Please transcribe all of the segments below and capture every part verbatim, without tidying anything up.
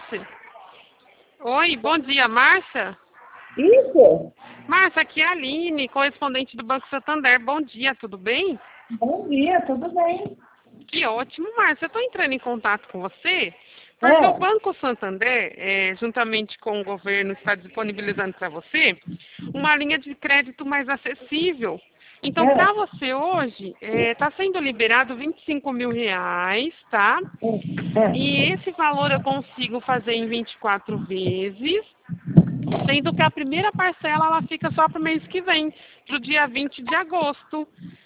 Márcia? Oi, bom dia, Márcia? Isso. Márcia, aqui é a Aline, correspondente do Banco Santander. Bom dia, tudo bem? Bom dia, tudo bem? Que ótimo, Márcia. Eu estou entrando em contato com você porque o É, Banco Santander, é, juntamente com o governo, está disponibilizando para você uma linha de crédito mais acessível. Então, é, para você hoje, está sendo liberado vinte e cinco mil reais, tá? é. E esse valor eu consigo fazer em vinte e quatro vezes, sendo que a primeira parcela ela fica só para o mês que vem, para o dia vinte de agosto.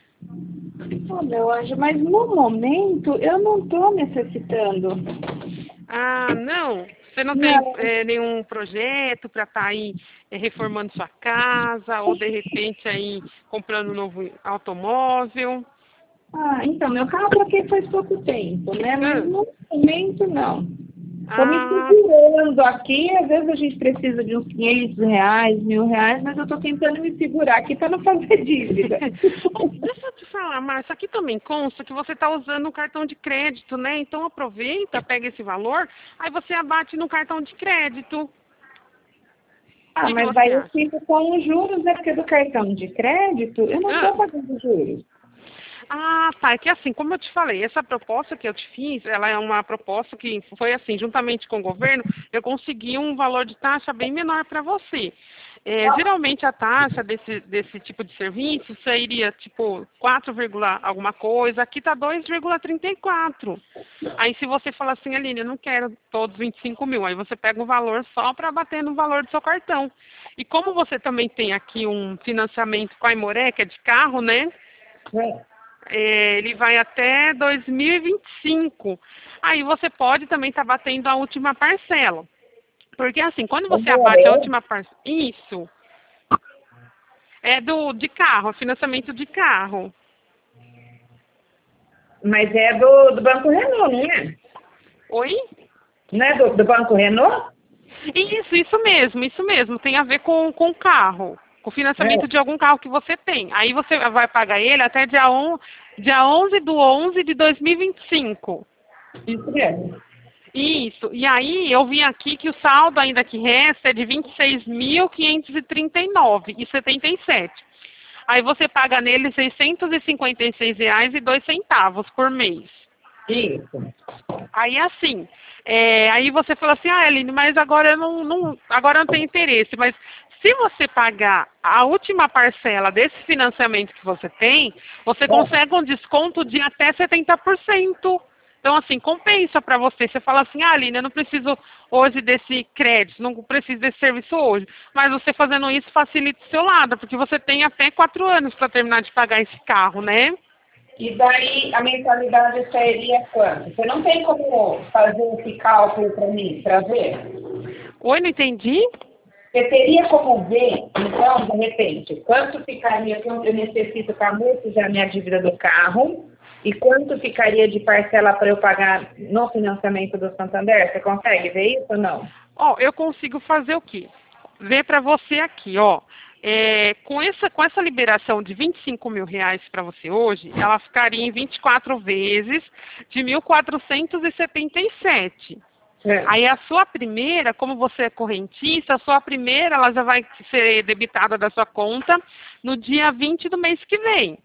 Pô, meu anjo, mas no momento eu não estou necessitando. Ah, não? Você não tem Não. é, nenhum projeto para estar aí é, reformando sua casa ou de repente aí comprando um novo automóvel? Ah, então, meu carro eu troquei faz pouco tempo, né? Mas Ah, no momento não. Estou me ah, segurando aqui, às vezes a gente precisa de uns quinhentos reais, mil reais, mas eu estou tentando me segurar aqui para não fazer dívida. Oh, deixa eu te falar, Márcia, aqui também consta que você está usando um cartão de crédito, né? Então aproveita, pega esse valor, aí você abate no cartão de crédito. O Ah, que, que mas você daí eu acha? fico com os juros, né? Porque do cartão de crédito eu não Ah, estou pagando juros. Ah, tá. É que assim, como eu te falei, essa proposta que eu te fiz, ela é uma proposta que foi assim, juntamente com o governo, eu consegui um valor de taxa bem menor para você. É, geralmente a taxa desse, desse tipo de serviço seria tipo quatro, vírgula alguma coisa, aqui tá dois vírgula trinta e quatro. Aí se você falar assim, Aline, eu não quero todos vinte e cinco mil, aí você pega o valor só para bater no valor do seu cartão. E como você também tem aqui um financiamento com a Aimoré, que é de carro, né? É. É, ele vai até dois mil e vinte e cinco. Aí você pode também estar batendo a última parcela. Porque assim, quando você abate a Demorou. última parcela. Isso. É do de carro, financiamento de carro. Mas é do, do Banco Renault, não é? Oi? Não é do, do Banco Renault? Isso, isso mesmo, isso mesmo. Tem a ver com com o carro. Com o financiamento de É, algum carro que você tem. Aí você vai pagar ele até dia, on, dia onze do onze de dois mil e vinte e cinco. isso mesmo. Isso. E aí eu vi aqui que o saldo ainda que resta é de vinte e seis mil quinhentos e trinta e nove reais e setenta e sete. Aí você paga nele seiscentos e cinquenta e seis reais e dois centavos por mês. Isso. Aí assim, é, aí você fala assim, ah, Eline, mas agora eu não, não, agora eu não tenho interesse. Mas se você pagar a última parcela desse financiamento que você tem, você É. consegue um desconto de até setenta por cento. Então, assim, compensa para você. Você fala assim, ah, Aline, eu não preciso hoje desse crédito, não preciso desse serviço hoje. Mas você fazendo isso facilita o seu lado, porque você tem até quatro anos para terminar de pagar esse carro, né? E daí a mensalidade seria quanto? Você não tem como fazer esse cálculo para mim, para ver? Oi, não entendi? Você teria como ver, então, de repente, quanto ficaria, que eu necessito para amortizar minha dívida do carro e quanto ficaria de parcela para eu pagar no financiamento do Santander? Você consegue ver isso ou não? Ó, eu consigo fazer o quê? Ver para você aqui, ó. É, com, essa, com essa liberação de vinte e cinco mil reais para você hoje, ela ficaria em vinte e quatro vezes de mil quatrocentos e setenta e sete. É. Aí a sua primeira, como você é correntista, a sua primeira ela já vai ser debitada da sua conta no dia vinte do mês que vem.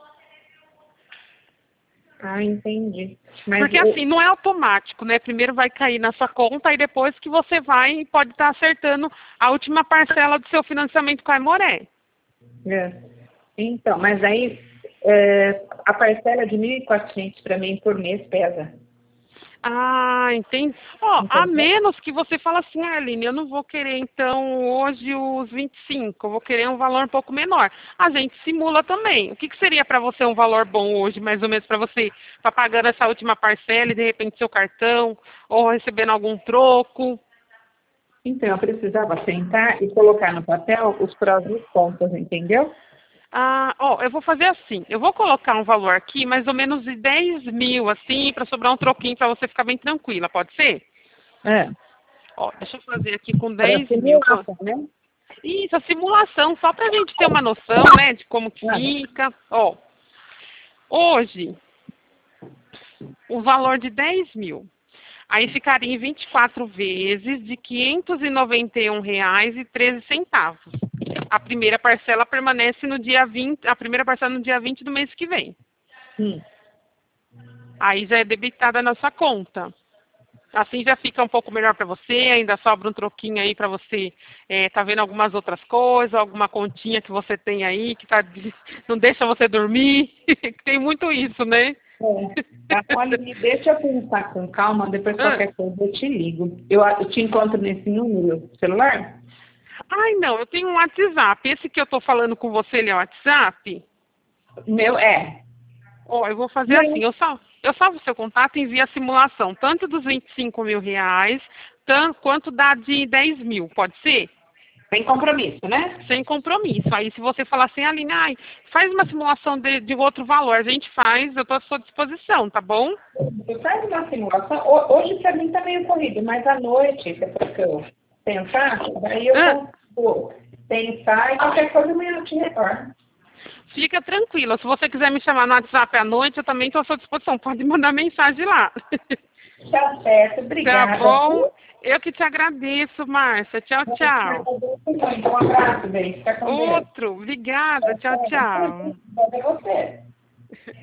Ah, entendi. Mas Porque assim, não é automático, né? Primeiro vai cair na sua conta e depois que você vai pode estar acertando a última parcela do seu financiamento com a Aimoré. é. Então, mas aí é, a parcela de mil e quatrocentos para mim por mês pesa. Ah, entendi. Ó, a Entendeu? menos que você fale assim, ah, Aline, eu não vou querer então hoje os vinte e cinco, eu vou querer um valor um pouco menor. A gente simula também. O que, que seria para você um valor bom hoje, mais ou menos para você estar pagando essa última parcela e de repente seu cartão, ou recebendo algum troco? Então, eu precisava sentar e colocar no papel os prós e os contras, entendeu? Ah, ó, eu vou fazer assim, eu vou colocar um valor aqui, mais ou menos de dez mil, assim, para sobrar um troquinho para você ficar bem tranquila, pode ser? É, Ó, deixa eu fazer aqui com para dez mil. simular, né? Isso, a simulação, só para a gente ter uma noção, né, de como que Ah, fica. Ó, hoje, o valor de dez mil. Aí ficaria em vinte e quatro vezes de quinhentos e noventa e um reais e treze centavos. A primeira parcela permanece no dia vinte, a primeira parcela no dia vinte do mês que vem. Hum. Aí já é debitada na sua conta. Assim já fica um pouco melhor para você, ainda sobra um troquinho aí para você é, tá vendo algumas outras coisas, alguma continha que você tem aí que tá, não deixa você dormir. Tem muito isso, né? É. Olha, deixa eu pensar com calma, depois Ah. qualquer coisa eu te ligo. Eu, eu te encontro nesse número celular? Ai, não, eu tenho um WhatsApp. Esse que eu tô falando com você, ele é o WhatsApp? Meu, é. Ó, eu vou fazer Não. assim, eu salvo, eu salvo o seu contato e envio a simulação, tanto dos vinte e cinco mil reais, tanto, quanto da de dez mil, pode ser? Sem compromisso, né? Sem compromisso. Aí se você falar assim, Aline, ai, faz uma simulação de, de outro valor, a gente faz, eu estou à sua disposição, tá bom? Você faz uma simulação. Ho- Hoje para mim tá meio corrido, mas à noite, depois que eu pensar, daí eu Ah. consigo pensar e qualquer coisa amanhã eu te retorno. Fica tranquila, se você quiser me chamar no WhatsApp à noite, eu também estou à sua disposição, pode mandar mensagem lá. Tá certo, obrigada. Tá bom? Eu que te agradeço, Márcia. Tchau, tchau. Um abraço, beijo. Fica com Deus. Outro, obrigada. Tchau, tchau. Pode você.